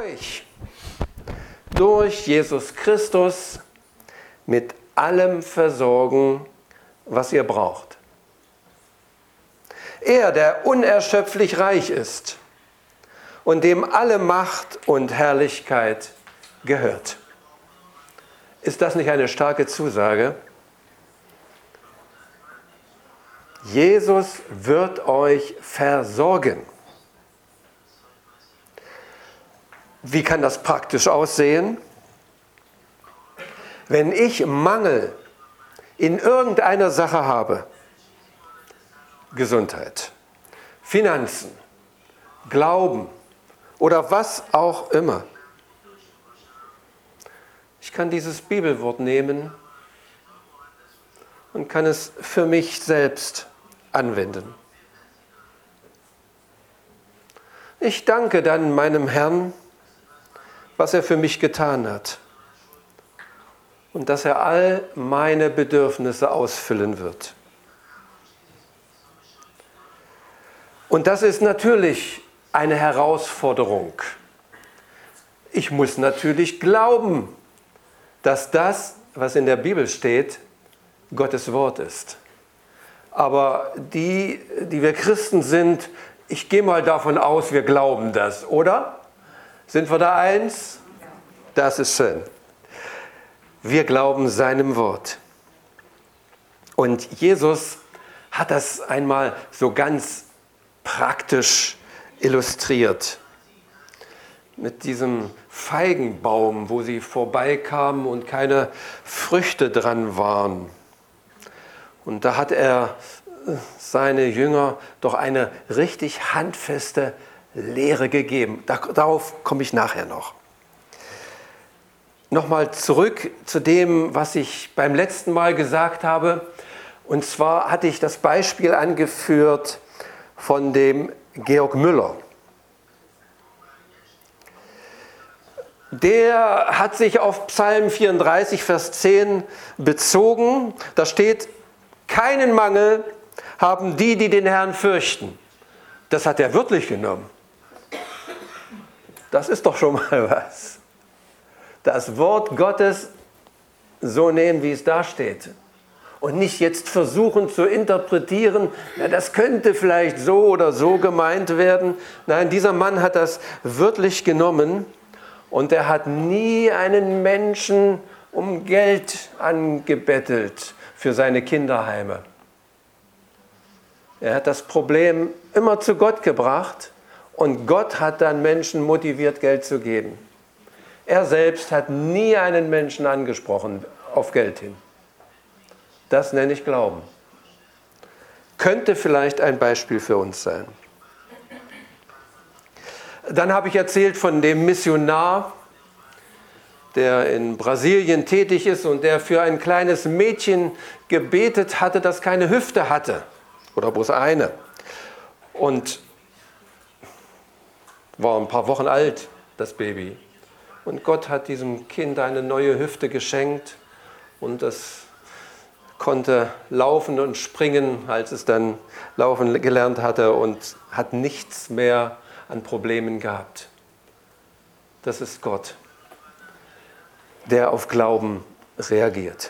euch durch Jesus Christus mit allem versorgen, was ihr braucht. Er, der unerschöpflich reich ist und dem alle Macht und Herrlichkeit gehört. Ist das nicht eine starke Zusage? Jesus wird euch versorgen. Wie kann das praktisch aussehen? Wenn ich Mangel in irgendeiner Sache habe, Gesundheit, Finanzen, Glauben oder was auch immer, ich kann dieses Bibelwort nehmen und kann es für mich selbst anwenden. Ich danke dann meinem Herrn, was er für mich getan hat und dass er all meine Bedürfnisse ausfüllen wird. Und das ist natürlich eine Herausforderung. Ich muss natürlich glauben, dass das, was in der Bibel steht, Gottes Wort ist. Aber die wir Christen sind, ich gehe mal davon aus, wir glauben das, oder? Sind wir da eins? Das ist schön. Wir glauben seinem Wort. Und Jesus hat das einmal so ganz praktisch illustriert. Mit diesem Feigenbaum, wo sie vorbeikamen und keine Früchte dran waren. Und da hat er seine Jünger doch eine richtig handfeste Lehre gegeben. Darauf komme ich nachher noch. Nochmal zurück zu dem, was ich beim letzten Mal gesagt habe. Und zwar hatte ich das Beispiel angeführt von dem Georg Müller. Der hat sich auf Psalm 34, Vers 10 bezogen. Da steht, keinen Mangel haben die, die den Herrn fürchten. Das hat er wörtlich genommen. Das ist doch schon mal was. Das Wort Gottes so nehmen, wie es da steht. Und nicht jetzt versuchen zu interpretieren, na, das könnte vielleicht so oder so gemeint werden. Nein, dieser Mann hat das wörtlich genommen und er hat nie einen Menschen um Geld angebettelt für seine Kinderheime. Er hat das Problem immer zu Gott gebracht und Gott hat dann Menschen motiviert, Geld zu geben. Er selbst hat nie einen Menschen angesprochen auf Geld hin. Das nenne ich Glauben. Könnte vielleicht ein Beispiel für uns sein. Dann habe ich erzählt von dem Missionar, der in Brasilien tätig ist und der für ein kleines Mädchen gebetet hatte, das keine Hüfte hatte. Oder bloß eine. Und war ein paar Wochen alt, das Baby. Und Gott hat diesem Kind eine neue Hüfte geschenkt und das konnte laufen und springen, als es dann laufen gelernt hatte und hat nichts mehr an Problemen gehabt. Das ist Gott, der auf Glauben reagiert.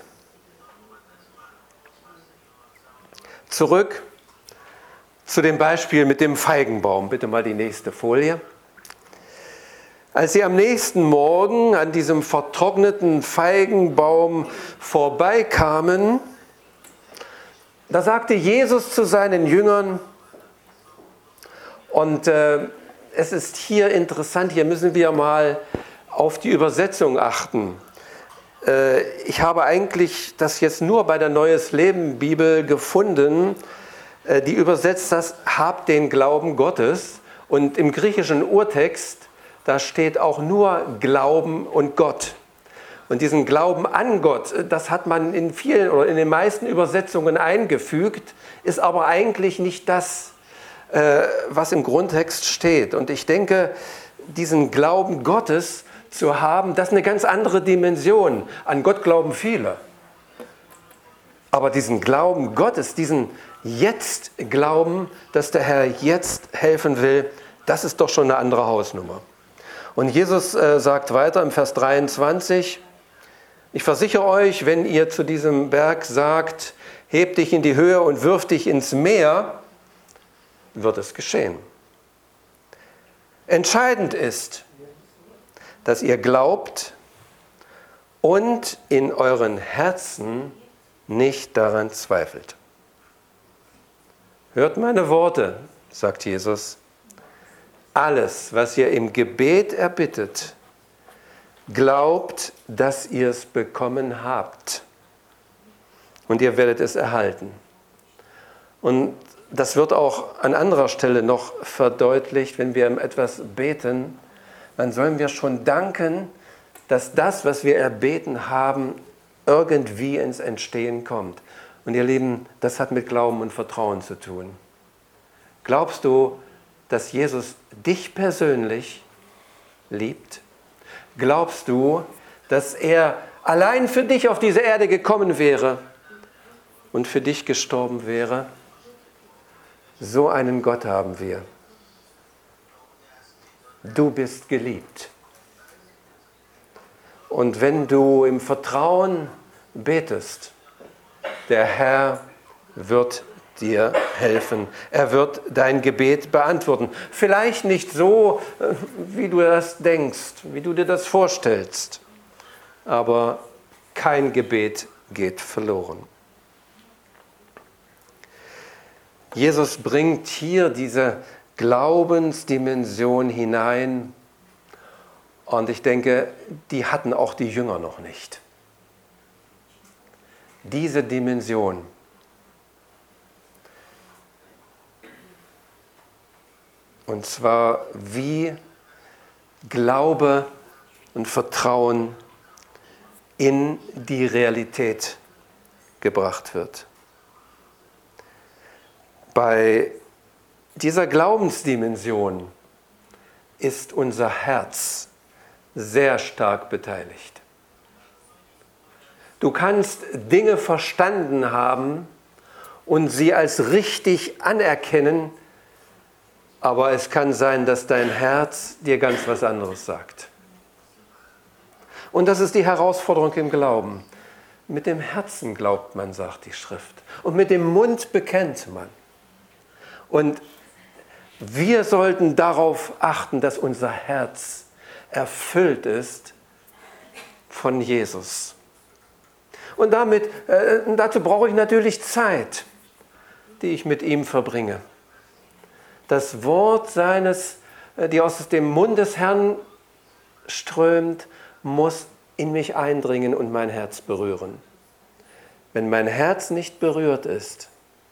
Zurück zu dem Beispiel mit dem Feigenbaum. Bitte mal die nächste Folie. Als sie am nächsten Morgen an diesem vertrockneten Feigenbaum vorbeikamen, da sagte Jesus zu seinen Jüngern, und es ist hier interessant, hier müssen wir mal auf die Übersetzung achten. Ich habe eigentlich das jetzt nur bei der Neues Leben Bibel gefunden, die übersetzt das, habt den Glauben Gottes, und im griechischen Urtext, da steht auch nur Glauben und Gott. Und diesen Glauben an Gott, das hat man in vielen oder in den meisten Übersetzungen eingefügt, ist aber eigentlich nicht das, was im Grundtext steht. Und ich denke, diesen Glauben Gottes zu haben, das ist eine ganz andere Dimension. An Gott glauben viele. Aber diesen Glauben Gottes, diesen Jetzt-Glauben, dass der Herr jetzt helfen will, das ist doch schon eine andere Hausnummer. Und Jesus sagt weiter im Vers 23, ich versichere euch, wenn ihr zu diesem Berg sagt, heb dich in die Höhe und wirf dich ins Meer, wird es geschehen. Entscheidend ist, dass ihr glaubt und in euren Herzen nicht daran zweifelt. Hört meine Worte, sagt Jesus. Alles, was ihr im Gebet erbittet, glaubt, dass ihr es bekommen habt. Und ihr werdet es erhalten. Und das wird auch an anderer Stelle noch verdeutlicht, wenn wir um etwas beten, dann sollen wir schon danken, dass das, was wir erbeten haben, irgendwie ins Entstehen kommt. Und ihr Lieben, das hat mit Glauben und Vertrauen zu tun. Glaubst du, dass Jesus dich persönlich liebt? Glaubst du, dass er allein für dich auf diese Erde gekommen wäre und für dich gestorben wäre? So einen Gott haben wir. Du bist geliebt. Und wenn du im Vertrauen betest, der Herr wird dir helfen. Er wird dein Gebet beantworten. Vielleicht nicht so, wie du das denkst, wie du dir das vorstellst, aber kein Gebet geht verloren. Jesus bringt hier diese Glaubensdimension hinein und ich denke, die hatten auch die Jünger noch nicht. Diese Dimension. Und zwar wie Glaube und Vertrauen in die Realität gebracht wird. Bei dieser Glaubensdimension ist unser Herz sehr stark beteiligt. Du kannst Dinge verstanden haben und sie als richtig anerkennen, aber es kann sein, dass dein Herz dir ganz was anderes sagt. Und das ist die Herausforderung im Glauben. Mit dem Herzen glaubt man, sagt die Schrift. Und mit dem Mund bekennt man. Und wir sollten darauf achten, dass unser Herz erfüllt ist von Jesus. Und dazu brauche ich natürlich Zeit, die ich mit ihm verbringe. Das Wort seines, die aus dem Mund des Herrn strömt, muss in mich eindringen und mein Herz berühren. Wenn mein Herz nicht berührt ist,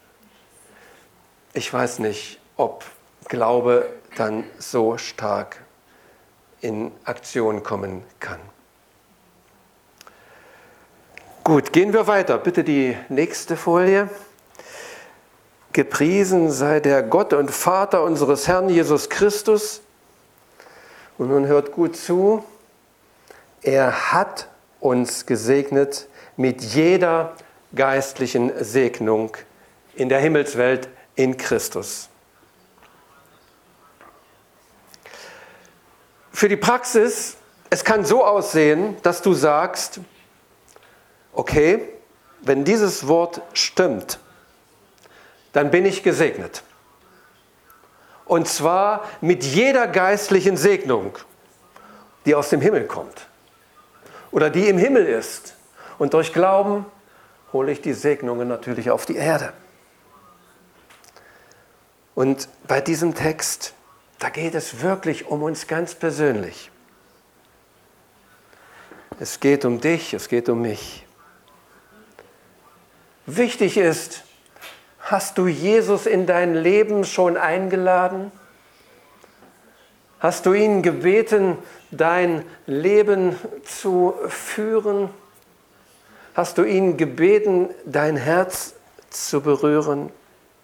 ich weiß nicht, ob Glaube dann so stark in Aktion kommen kann. Gut, gehen wir weiter. Bitte die nächste Folie. Gepriesen sei der Gott und Vater unseres Herrn Jesus Christus. Und nun hört gut zu. Er hat uns gesegnet mit jeder geistlichen Segnung in der Himmelswelt in Christus. Für die Praxis, es kann so aussehen, dass du sagst, okay, wenn dieses Wort stimmt, dann bin ich gesegnet. Und zwar mit jeder geistlichen Segnung, die aus dem Himmel kommt oder die im Himmel ist. Und durch Glauben hole ich die Segnungen natürlich auf die Erde. Und bei diesem Text, da geht es wirklich um uns ganz persönlich. Es geht um dich, es geht um mich. Wichtig ist, hast du Jesus in dein Leben schon eingeladen? Hast du ihn gebeten, dein Leben zu führen? Hast du ihn gebeten, dein Herz zu berühren?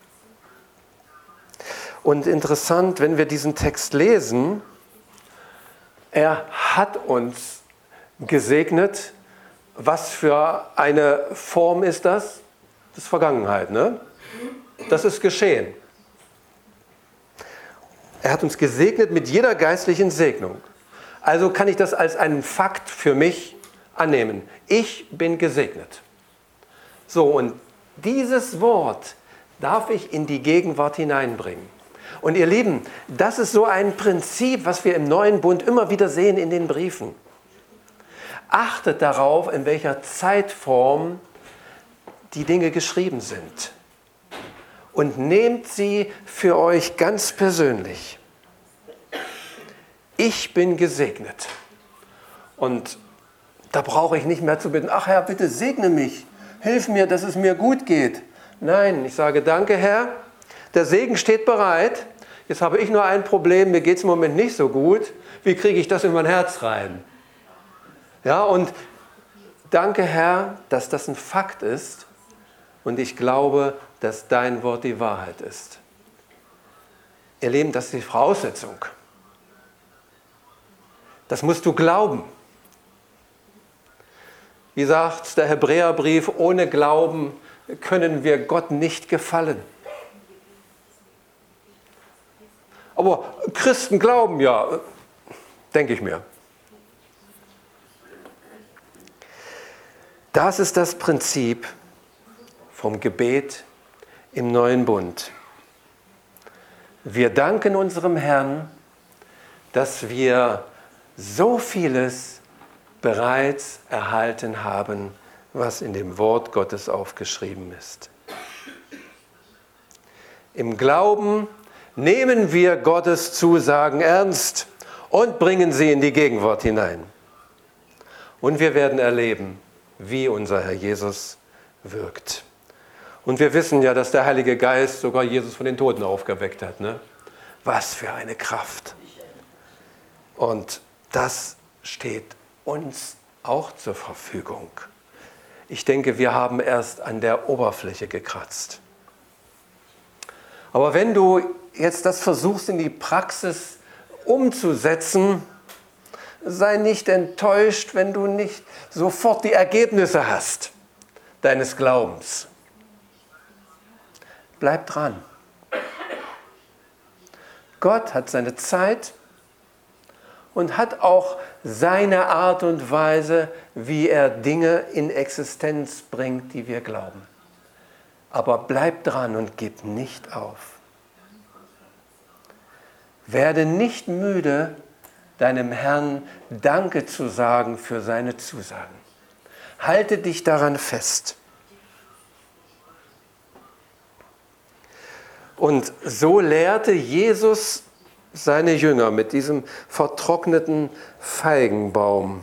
Und interessant, wenn wir diesen Text lesen, er hat uns gesegnet. Was für eine Form ist das? Das ist Vergangenheit, ne? Das ist geschehen. Er hat uns gesegnet mit jeder geistlichen Segnung. Also kann ich das als einen Fakt für mich annehmen. Ich bin gesegnet. So, und dieses Wort darf ich in die Gegenwart hineinbringen. Und ihr Lieben, das ist so ein Prinzip, was wir im Neuen Bund immer wieder sehen in den Briefen. Achtet darauf, in welcher Zeitform die Dinge geschrieben sind. Und nehmt sie für euch ganz persönlich. Ich bin gesegnet. Und da brauche ich nicht mehr zu bitten, ach Herr, bitte segne mich, hilf mir, dass es mir gut geht. Nein, ich sage, danke Herr, der Segen steht bereit. Jetzt habe ich nur ein Problem, mir geht es im Moment nicht so gut. Wie kriege ich das in mein Herz rein? Ja, und danke Herr, dass das ein Fakt ist und ich glaube, dass dein Wort die Wahrheit ist. Ihr Lieben, das ist die Voraussetzung. Das musst du glauben. Wie sagt der Hebräerbrief, ohne Glauben können wir Gott nicht gefallen. Aber Christen glauben ja, denke ich mir. Das ist das Prinzip vom Gebet im neuen Bund. Wir danken unserem Herrn, dass wir so vieles bereits erhalten haben, was in dem Wort Gottes aufgeschrieben ist. Im Glauben nehmen wir Gottes Zusagen ernst und bringen sie in die Gegenwart hinein. Und wir werden erleben, wie unser Herr Jesus wirkt. Und wir wissen ja, dass der Heilige Geist sogar Jesus von den Toten aufgeweckt hat. Ne? Was für eine Kraft. Und das steht uns auch zur Verfügung. Ich denke, wir haben erst an der Oberfläche gekratzt. Aber wenn du jetzt das versuchst in die Praxis umzusetzen, sei nicht enttäuscht, wenn du nicht sofort die Ergebnisse hast deines Glaubens. Bleib dran. Gott hat seine Zeit und hat auch seine Art und Weise, wie er Dinge in Existenz bringt, die wir glauben. Aber bleib dran und gib nicht auf. Werde nicht müde, deinem Herrn Danke zu sagen für seine Zusagen. Halte dich daran fest. Und so lehrte Jesus seine Jünger mit diesem vertrockneten Feigenbaum.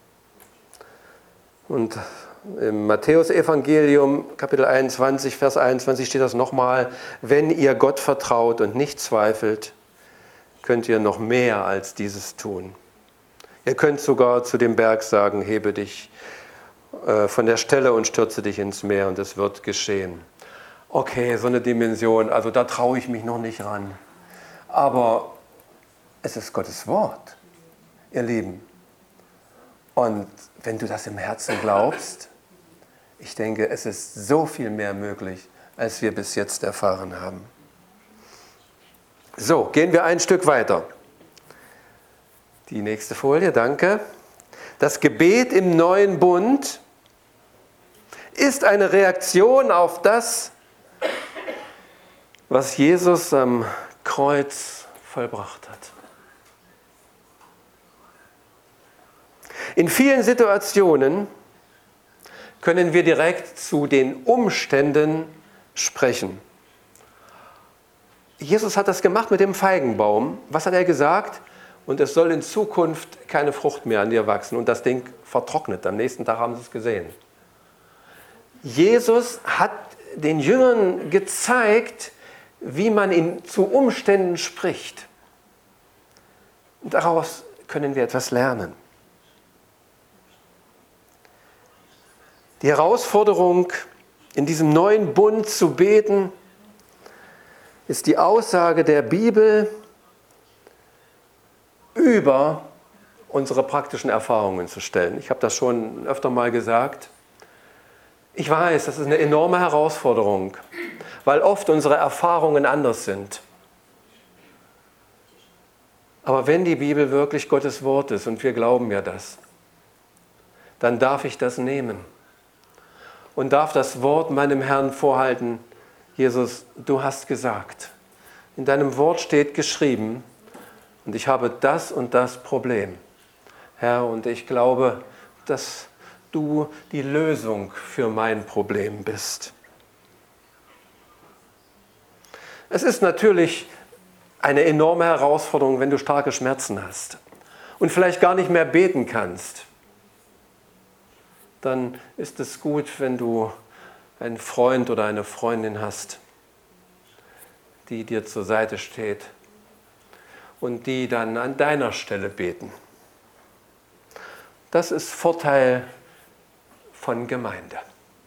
Und im Matthäus-Evangelium, Kapitel 21, Vers 21 steht das nochmal: Wenn ihr Gott vertraut und nicht zweifelt, könnt ihr noch mehr als dieses tun. Ihr könnt sogar zu dem Berg sagen, hebe dich von der Stelle und stürze dich ins Meer und es wird geschehen. Okay, so eine Dimension, also da traue ich mich noch nicht ran. Aber es ist Gottes Wort, ihr Lieben. Und wenn du das im Herzen glaubst, ich denke, es ist so viel mehr möglich, als wir bis jetzt erfahren haben. So, gehen wir ein Stück weiter. Die nächste Folie, danke. Das Gebet im neuen Bund ist eine Reaktion auf das, was Jesus am Kreuz vollbracht hat. In vielen Situationen können wir direkt zu den Umständen sprechen. Jesus hat das gemacht mit dem Feigenbaum. Was hat er gesagt? Und es soll in Zukunft keine Frucht mehr an dir wachsen. Und das Ding vertrocknet. Am nächsten Tag haben sie es gesehen. Jesus hat den Jüngern gezeigt, wie man zu Umständen spricht. Und daraus können wir etwas lernen. Die Herausforderung, in diesem neuen Bund zu beten, ist die Aussage der Bibel über unsere praktischen Erfahrungen zu stellen. Ich habe das schon öfter mal gesagt. Ich weiß, das ist eine enorme Herausforderung, weil oft unsere Erfahrungen anders sind. Aber wenn die Bibel wirklich Gottes Wort ist, und wir glauben ja das, dann darf ich das nehmen und darf das Wort meinem Herrn vorhalten. Jesus, du hast gesagt, in deinem Wort steht geschrieben, und ich habe das und das Problem. Herr, und ich glaube, dass du die Lösung für mein Problem bist. Es ist natürlich eine enorme Herausforderung, wenn du starke Schmerzen hast und vielleicht gar nicht mehr beten kannst. Dann ist es gut, wenn du einen Freund oder eine Freundin hast, die dir zur Seite steht und die dann an deiner Stelle beten. Das ist Vorteil von Gemeinde.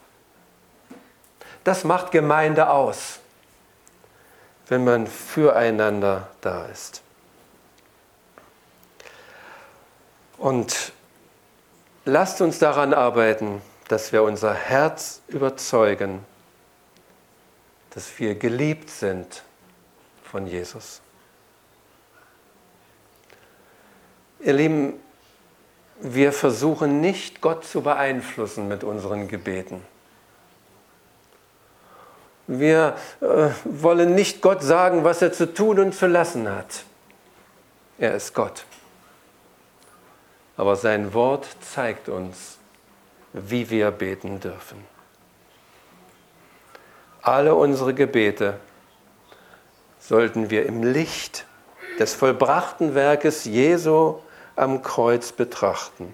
Das macht Gemeinde aus, wenn man füreinander da ist. Und lasst uns daran arbeiten, dass wir unser Herz überzeugen, dass wir geliebt sind von Jesus. Ihr Lieben, wir versuchen nicht, Gott zu beeinflussen mit unseren Gebeten. Wir wollen nicht Gott sagen, was er zu tun und zu lassen hat. Er ist Gott. Aber sein Wort zeigt uns, wie wir beten dürfen. Alle unsere Gebete sollten wir im Licht des vollbrachten Werkes Jesu am Kreuz betrachten.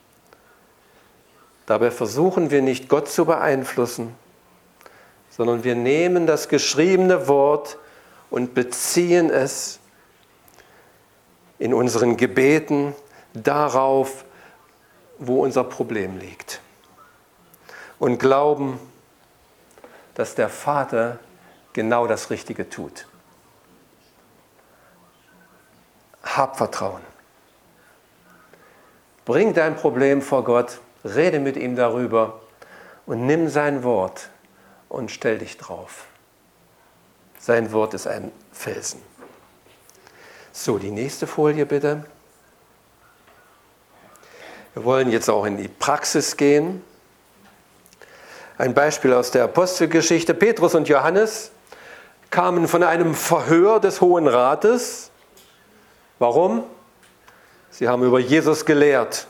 Dabei versuchen wir nicht, Gott zu beeinflussen, sondern wir nehmen das geschriebene Wort und beziehen es in unseren Gebeten darauf, wo unser Problem liegt. Und glauben, dass der Vater genau das Richtige tut. Hab Vertrauen. Bring dein Problem vor Gott, rede mit ihm darüber und nimm sein Wort und stell dich drauf. Sein Wort ist ein Felsen. So, die nächste Folie bitte. Wir wollen jetzt auch in die Praxis gehen. Ein Beispiel aus der Apostelgeschichte. Petrus und Johannes kamen von einem Verhör des Hohen Rates. Warum? Sie haben über Jesus gelehrt.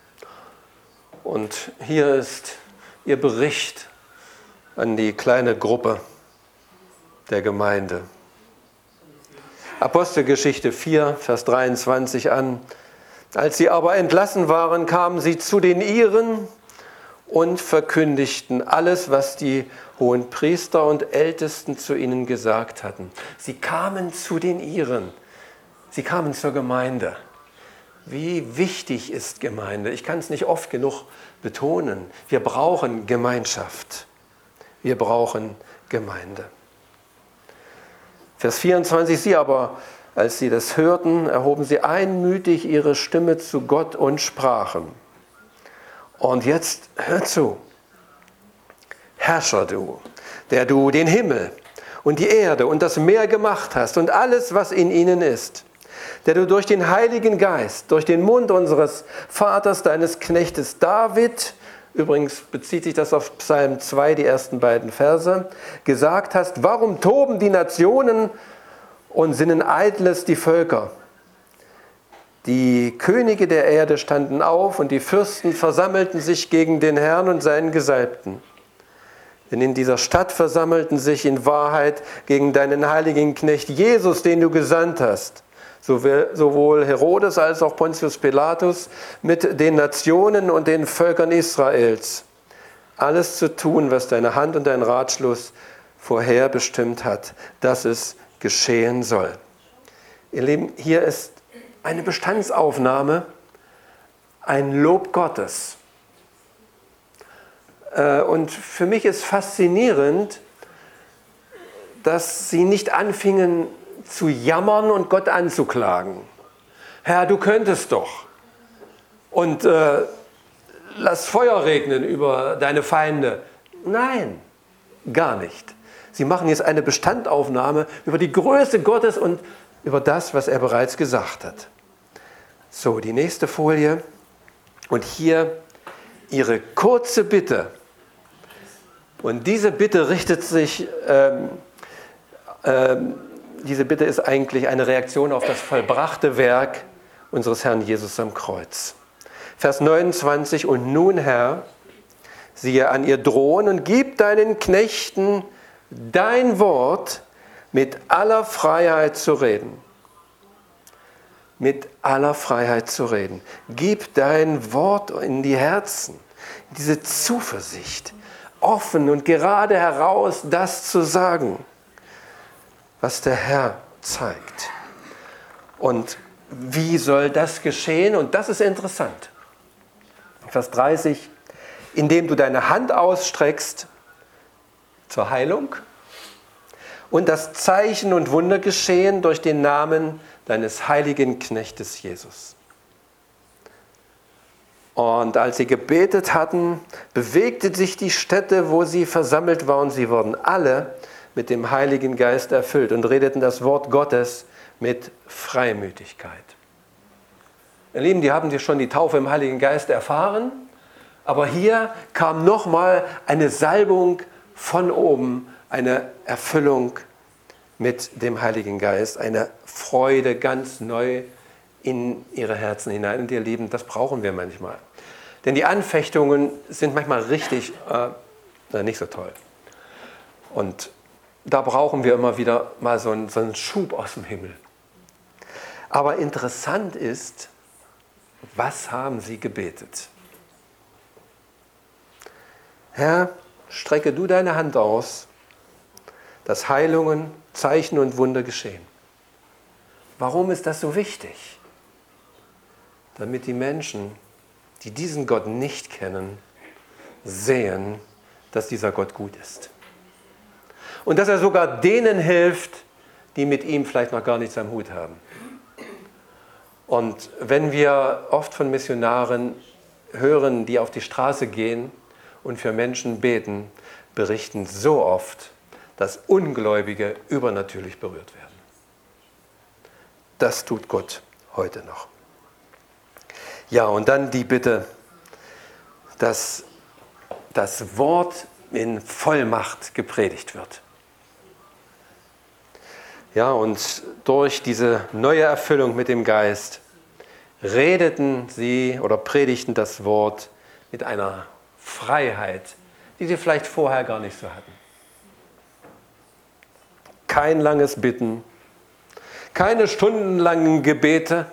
Und hier ist ihr Bericht an die kleine Gruppe der Gemeinde. Apostelgeschichte 4, Vers 23 an. Als sie aber entlassen waren, kamen sie zu den Ihren und verkündigten alles, was die Hohenpriester und Ältesten zu ihnen gesagt hatten. Sie kamen zu den Ihren. Sie kamen zur Gemeinde. Wie wichtig ist Gemeinde? Ich kann es nicht oft genug betonen. Wir brauchen Gemeinschaft. Wir brauchen Gemeinde. Vers 24, sie aber, als sie das hörten, erhoben sie einmütig ihre Stimme zu Gott und sprachen. Und jetzt hör zu. Herrscher du, der du den Himmel und die Erde und das Meer gemacht hast und alles, was in ihnen ist, der du durch den Heiligen Geist, durch den Mund unseres Vaters, deines Knechtes David, übrigens bezieht sich das auf Psalm 2, die ersten beiden Verse, gesagt hast, warum toben die Nationen und sinnen Eitles die Völker? Die Könige der Erde standen auf und die Fürsten versammelten sich gegen den Herrn und seinen Gesalbten. Denn in dieser Stadt versammelten sich in Wahrheit gegen deinen heiligen Knecht Jesus, den du gesandt hast. Sowohl Herodes als auch Pontius Pilatus mit den Nationen und den Völkern Israels. Alles zu tun, was deine Hand und dein Ratschluss vorherbestimmt hat, dass es geschehen soll. Ihr Lieben, hier ist eine Bestandsaufnahme, ein Lob Gottes. Und für mich ist faszinierend, dass sie nicht anfingen zu jammern und Gott anzuklagen. Herr, du könntest doch. Und lass Feuer regnen über deine Feinde. Nein, gar nicht. Sie machen jetzt eine Bestandaufnahme über die Größe Gottes und über das, was er bereits gesagt hat. So, die nächste Folie. Und hier ihre kurze Bitte. Und diese Bitte richtet sich, diese Bitte ist eigentlich eine Reaktion auf das vollbrachte Werk unseres Herrn Jesus am Kreuz. Vers 29, und nun, Herr, siehe an ihr drohen und gib deinen Knechten dein Wort mit aller Freiheit zu reden. Mit aller Freiheit zu reden. Gib dein Wort in die Herzen, diese Zuversicht, offen und gerade heraus das zu sagen, was der Herr zeigt. Und wie soll das geschehen? Und das ist interessant. Vers 30, indem du deine Hand ausstreckst zur Heilung und das Zeichen und Wunder geschehen durch den Namen deines heiligen Knechtes Jesus. Und als sie gebetet hatten, bewegte sich die Stätte, wo sie versammelt waren. Sie wurden alle mit dem Heiligen Geist erfüllt und redeten das Wort Gottes mit Freimütigkeit. Ihr Lieben, die haben schon die Taufe im Heiligen Geist erfahren, aber hier kam nochmal eine Salbung von oben, eine Erfüllung mit dem Heiligen Geist, eine Freude ganz neu in ihre Herzen hinein. Und ihr Lieben, das brauchen wir manchmal. Denn die Anfechtungen sind manchmal richtig nicht so toll. Und da brauchen wir immer wieder mal so einen Schub aus dem Himmel. Aber interessant ist, was haben sie gebetet? Herr, strecke du deine Hand aus, dass Heilungen, Zeichen und Wunder geschehen. Warum ist das so wichtig? Damit die Menschen, die diesen Gott nicht kennen, sehen, dass dieser Gott gut ist. Und dass er sogar denen hilft, die mit ihm vielleicht noch gar nichts am Hut haben. Und wenn wir oft von Missionaren hören, die auf die Straße gehen und für Menschen beten, berichten so oft, dass Ungläubige übernatürlich berührt werden. Das tut Gott heute noch. Ja, und dann die Bitte, dass das Wort in Vollmacht gepredigt wird. Ja, und durch diese neue Erfüllung mit dem Geist redeten sie oder predigten das Wort mit einer Freiheit, die sie vielleicht vorher gar nicht so hatten. Kein langes Bitten, keine stundenlangen Gebete.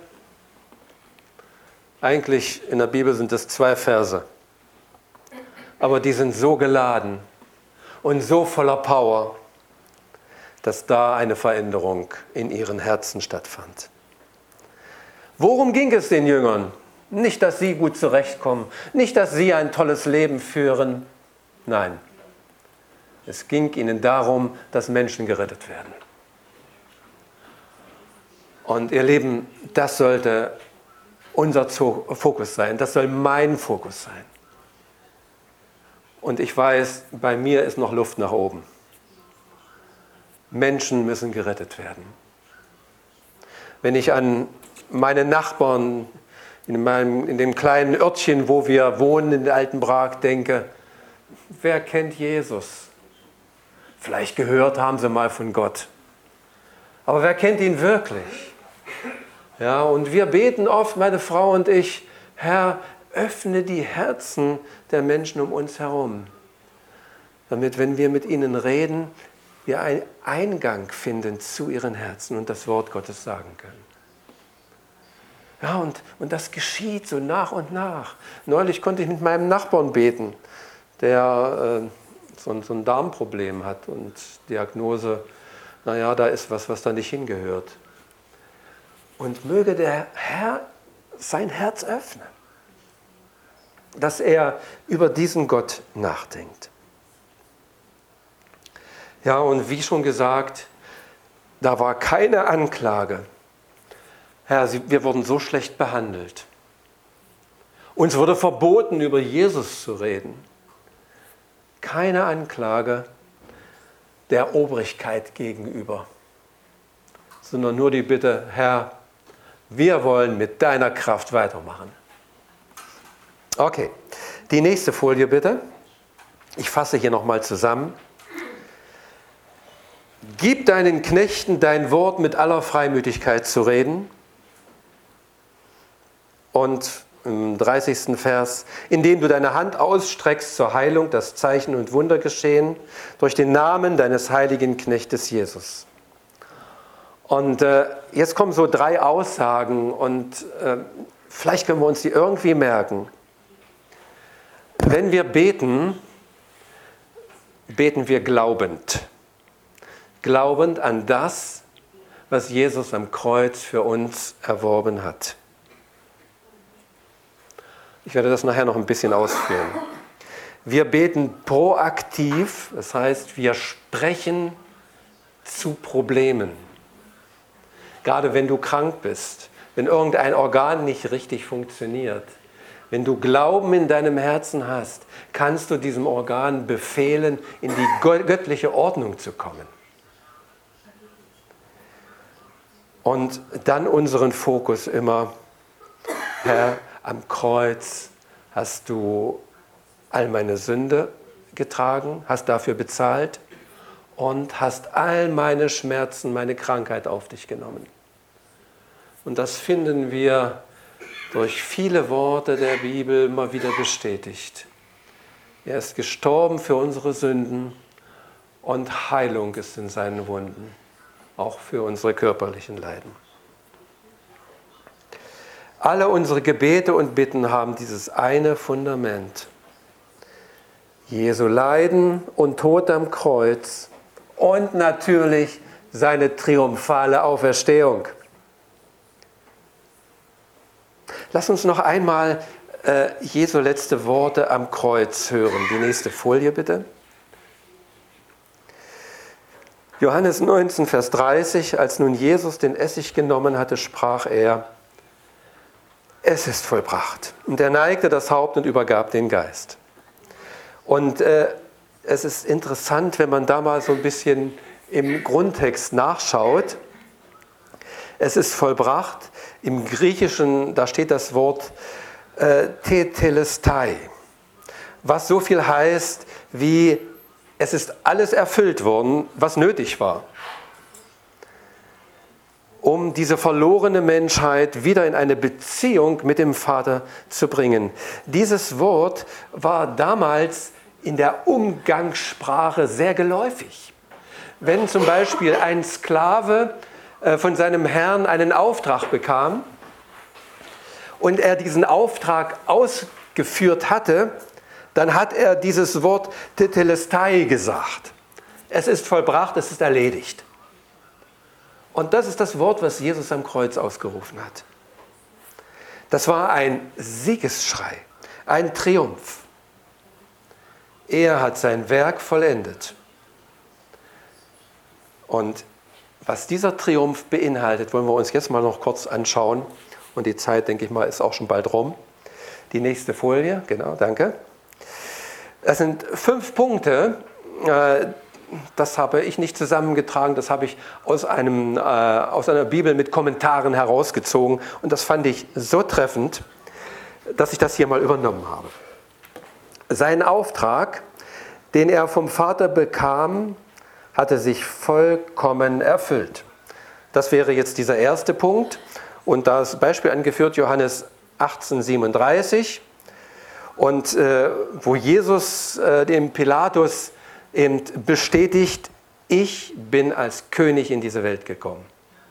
Eigentlich in der Bibel sind es 2 Verse. Aber die sind so geladen und so voller Power, dass da eine Veränderung in ihren Herzen stattfand. Worum ging es den Jüngern? Nicht, dass sie gut zurechtkommen, nicht, dass sie ein tolles Leben führen. Nein, es ging ihnen darum, dass Menschen gerettet werden. Und ihr Lieben, das sollte unser Fokus sein, das soll mein Fokus sein. Und ich weiß, bei mir ist noch Luft nach oben. Menschen müssen gerettet werden. Wenn ich an meine Nachbarn in dem kleinen Örtchen, wo wir wohnen, in Altenbrak, denke, wer kennt Jesus? Vielleicht gehört haben sie mal von Gott. Aber wer kennt ihn wirklich? Ja, und wir beten oft, meine Frau und ich, Herr, öffne die Herzen der Menschen um uns herum, damit, wenn wir mit ihnen reden, wir einen Eingang finden zu ihren Herzen und das Wort Gottes sagen können. Ja, und das geschieht so nach und nach. Neulich konnte ich mit meinem Nachbarn beten, der so ein Darmproblem hat und Diagnose, naja, da ist was da nicht hingehört. Und möge der Herr sein Herz öffnen, dass er über diesen Gott nachdenkt. Ja, und wie schon gesagt, da war keine Anklage. Herr, wir wurden so schlecht behandelt. Uns wurde verboten, über Jesus zu reden. Keine Anklage der Obrigkeit gegenüber, sondern nur die Bitte, Herr, wir wollen mit deiner Kraft weitermachen. Okay, die nächste Folie bitte. Ich fasse hier nochmal zusammen. Gib deinen Knechten dein Wort mit aller Freimütigkeit zu reden. Und im 30. Vers, indem du deine Hand ausstreckst zur Heilung, dass Zeichen und Wunder geschehen, durch den Namen deines heiligen Knechtes Jesus. Und jetzt kommen so 3 Aussagen und vielleicht können wir uns die irgendwie merken. Wenn wir beten, beten wir glaubend. Glaubend an das, was Jesus am Kreuz für uns erworben hat. Ich werde das nachher noch ein bisschen ausführen. Wir beten proaktiv, das heißt, wir sprechen zu Problemen. Gerade wenn du krank bist, wenn irgendein Organ nicht richtig funktioniert, wenn du Glauben in deinem Herzen hast, kannst du diesem Organ befehlen, in die göttliche Ordnung zu kommen. Und dann unseren Fokus immer, Herr, am Kreuz hast du all meine Sünde getragen, hast dafür bezahlt und hast all meine Schmerzen, meine Krankheit auf dich genommen. Und das finden wir durch viele Worte der Bibel immer wieder bestätigt. Er ist gestorben für unsere Sünden und Heilung ist in seinen Wunden, auch für unsere körperlichen Leiden. Alle unsere Gebete und Bitten haben dieses eine Fundament. Jesu Leiden und Tod am Kreuz und natürlich seine triumphale Auferstehung. Lass uns noch einmal Jesu letzte Worte am Kreuz hören. Die nächste Folie bitte. Johannes 19, Vers 30, als nun Jesus den Essig genommen hatte, sprach er, es ist vollbracht. Und er neigte das Haupt und übergab den Geist. Und es ist interessant, wenn man da mal so ein bisschen im Grundtext nachschaut. Es ist vollbracht. Im Griechischen, da steht das Wort tetelestai, was so viel heißt wie, es ist alles erfüllt worden, was nötig war, um diese verlorene Menschheit wieder in eine Beziehung mit dem Vater zu bringen. Dieses Wort war damals in der Umgangssprache sehr geläufig. Wenn zum Beispiel ein Sklave von seinem Herrn einen Auftrag bekam und er diesen Auftrag ausgeführt hatte, dann hat er dieses Wort tetelestai gesagt. Es ist vollbracht, es ist erledigt. Und das ist das Wort, was Jesus am Kreuz ausgerufen hat. Das war ein Siegesschrei, ein Triumph. Er hat sein Werk vollendet. Und was dieser Triumph beinhaltet, wollen wir uns jetzt mal noch kurz anschauen. Und die Zeit, denke ich mal, ist auch schon bald rum. Die nächste Folie, genau, danke. Das sind 5 Punkte, das habe ich nicht zusammengetragen, das habe ich aus einer Bibel mit Kommentaren herausgezogen. Und das fand ich so treffend, dass ich das hier mal übernommen habe. Sein Auftrag, den er vom Vater bekam, hatte sich vollkommen erfüllt. Das wäre jetzt dieser erste Punkt. Und da ist Beispiel angeführt, Johannes 18,37. Und wo Jesus dem Pilatus eben bestätigt, ich bin als König in diese Welt gekommen.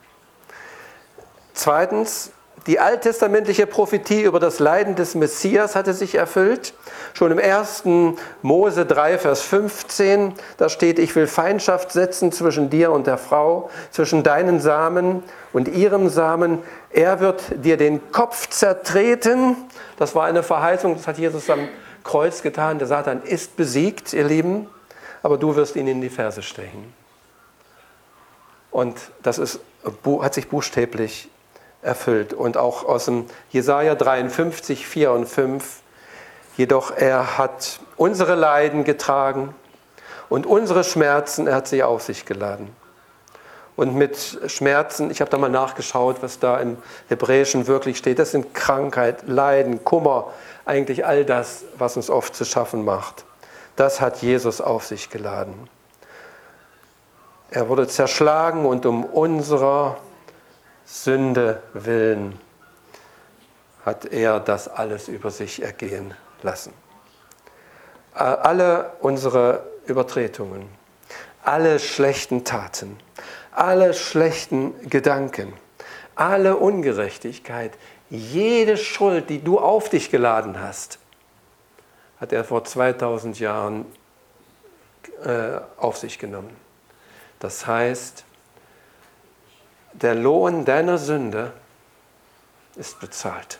Zweitens, die alttestamentliche Prophetie über das Leiden des Messias hatte sich erfüllt. Schon im 1. Mose 3, Vers 15, da steht, ich will Feindschaft setzen zwischen dir und der Frau, zwischen deinen Samen und ihrem Samen. Er wird dir den Kopf zertreten. Das war eine Verheißung, das hat Jesus am Kreuz getan. Der Satan ist besiegt, ihr Lieben, aber du wirst ihn in die Ferse stechen. Und das hat sich buchstäblich erfüllt. Und auch aus dem Jesaja 53, 4 und 5. Jedoch er hat unsere Leiden getragen und unsere Schmerzen, er hat sie auf sich geladen. und mit Schmerzen. Ich habe da mal nachgeschaut, was da im Hebräischen wirklich steht. Das sind Krankheit, Leiden, Kummer, eigentlich all das, was uns oft zu schaffen macht. Das hat Jesus auf sich geladen. Er wurde zerschlagen und um unserer Sünde willen hat er das alles über sich ergehen lassen. Alle unsere Übertretungen, alle schlechten Taten, alle schlechten Gedanken, alle Ungerechtigkeit, jede Schuld, die du auf dich geladen hast, hat er vor 2000 Jahren auf sich genommen. Das heißt, der Lohn deiner Sünde ist bezahlt.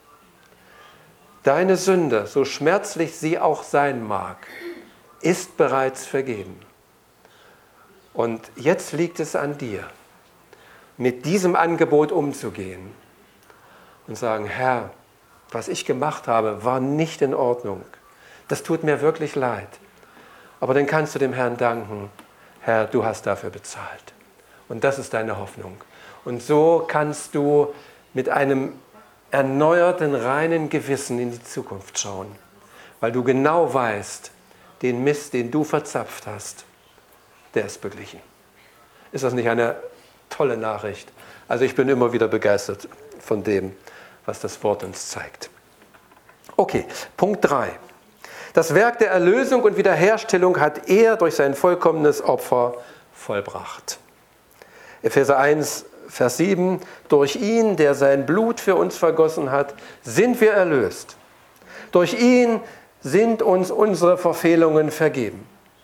Deine Sünde, so schmerzlich sie auch sein mag, ist bereits vergeben. Und jetzt liegt es an dir, mit diesem Angebot umzugehen und sagen, Herr, was ich gemacht habe, war nicht in Ordnung. Das tut mir wirklich leid. Aber dann kannst du dem Herrn danken, Herr, du hast dafür bezahlt. Und das ist deine Hoffnung. Und so kannst du mit einem erneuerten, reinen Gewissen in die Zukunft schauen, weil du genau weißt, den Mist, den du verzapft hast, der ist beglichen. Ist das nicht eine tolle Nachricht? Also ich bin immer wieder begeistert von dem, was das Wort uns zeigt. Okay, Punkt 3. Das Werk der Erlösung und Wiederherstellung hat er durch sein vollkommenes Opfer vollbracht. Epheser 1, Vers 7, durch ihn, der sein Blut für uns vergossen hat, sind wir erlöst. Durch ihn sind uns unsere Verfehlungen vergeben.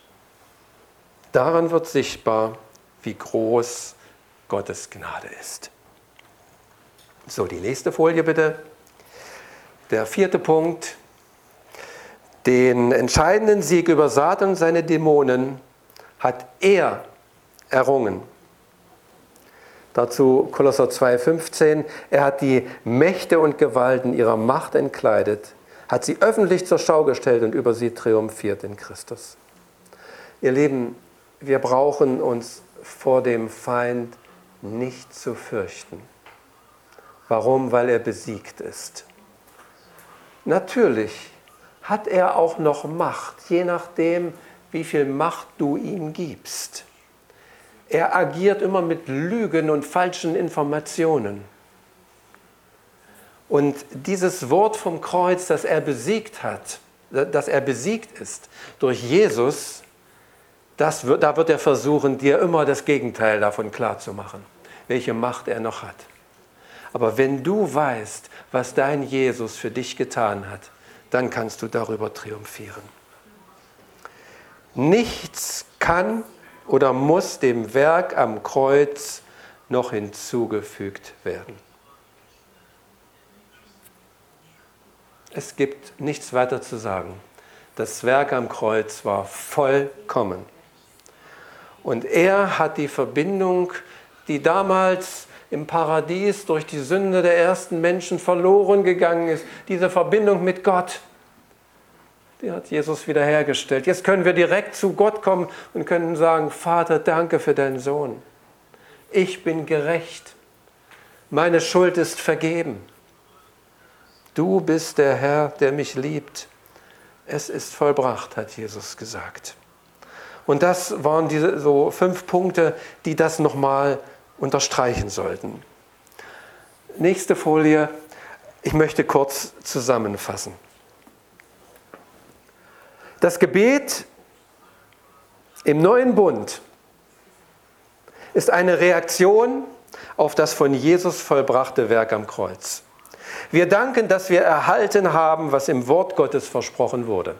Daran wird sichtbar, wie groß Gottes Gnade ist. So, die nächste Folie bitte. Der 4. Punkt. Den entscheidenden Sieg über Satan und seine Dämonen hat er errungen. Dazu Kolosser 2,15. Er hat die Mächte und Gewalten ihrer Macht entkleidet, hat sie öffentlich zur Schau gestellt und über sie triumphiert in Christus. Ihr Lieben, wir brauchen uns vor dem Feind nicht zu fürchten. Warum? Weil er besiegt ist. Natürlich hat er auch noch Macht, je nachdem, wie viel Macht du ihm gibst. Er agiert immer mit Lügen und falschen Informationen. Und dieses Wort vom Kreuz, das er besiegt hat, dass er besiegt ist durch Jesus, da wird er versuchen, dir immer das Gegenteil davon klarzumachen, welche Macht er noch hat. Aber wenn du weißt, was dein Jesus für dich getan hat, dann kannst du darüber triumphieren. Nichts kann oder muss dem Werk am Kreuz noch hinzugefügt werden. Es gibt nichts weiter zu sagen. Das Werk am Kreuz war vollkommen. Und er hat die Verbindung, die damals im Paradies durch die Sünde der ersten Menschen verloren gegangen ist, diese Verbindung mit Gott, die hat Jesus wiederhergestellt. Jetzt können wir direkt zu Gott kommen und können sagen, Vater, danke für deinen Sohn. Ich bin gerecht. Meine Schuld ist vergeben. Du bist der Herr, der mich liebt. Es ist vollbracht, hat Jesus gesagt. Und das waren diese so 5 Punkte, die das nochmal unterstreichen sollten. Nächste Folie. Ich möchte kurz zusammenfassen. Das Gebet im neuen Bund ist eine Reaktion auf das von Jesus vollbrachte Werk am Kreuz. Wir danken, dass wir erhalten haben, was im Wort Gottes versprochen wurde.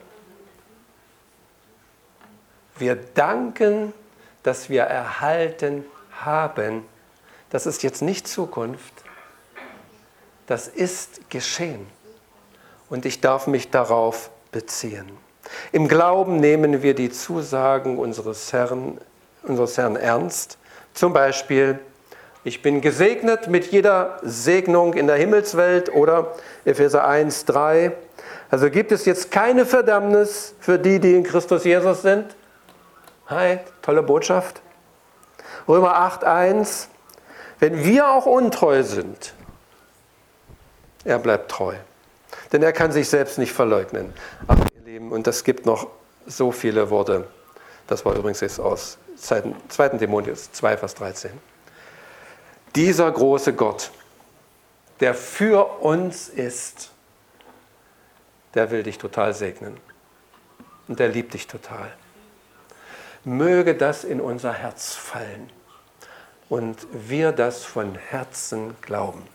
Wir danken, dass wir erhalten haben. Das ist jetzt nicht Zukunft. Das ist geschehen. Und ich darf mich darauf beziehen. Im Glauben nehmen wir die Zusagen unseres Herrn ernst. Zum Beispiel, ich bin gesegnet mit jeder Segnung in der Himmelswelt oder Epheser 1,3. Also gibt es jetzt keine Verdammnis für die, die in Christus Jesus sind. Hi, tolle Botschaft. Römer 8,1, wenn wir auch untreu sind, er bleibt treu. Denn er kann sich selbst nicht verleugnen. Ach, ihr Lieben, und das gibt noch so viele Worte. Das war übrigens jetzt aus 2. Timotheus 2, Vers 13. Dieser große Gott, der für uns ist, der will dich total segnen. Und der liebt dich total. Möge das in unser Herz fallen und wir das von Herzen glauben.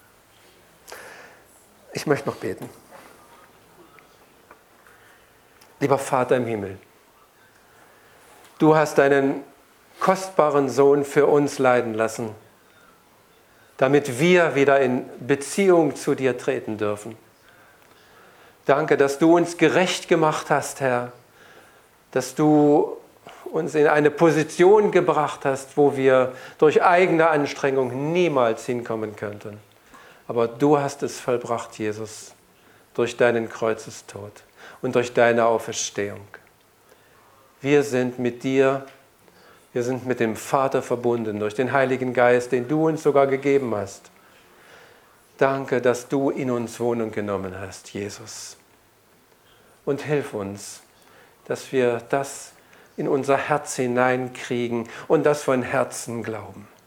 Ich möchte noch beten. Lieber Vater im Himmel, du hast deinen kostbaren Sohn für uns leiden lassen, damit wir wieder in Beziehung zu dir treten dürfen. Danke, dass du uns gerecht gemacht hast, Herr, dass du uns in eine Position gebracht hast, wo wir durch eigene Anstrengung niemals hinkommen könnten. Aber du hast es vollbracht, Jesus, durch deinen Kreuzestod und durch deine Auferstehung. Wir sind mit dir, wir sind mit dem Vater verbunden, durch den Heiligen Geist, den du uns sogar gegeben hast. Danke, dass du in uns Wohnung genommen hast, Jesus. Und hilf uns, dass wir das in unser Herz hineinkriegen und das von Herzen glauben.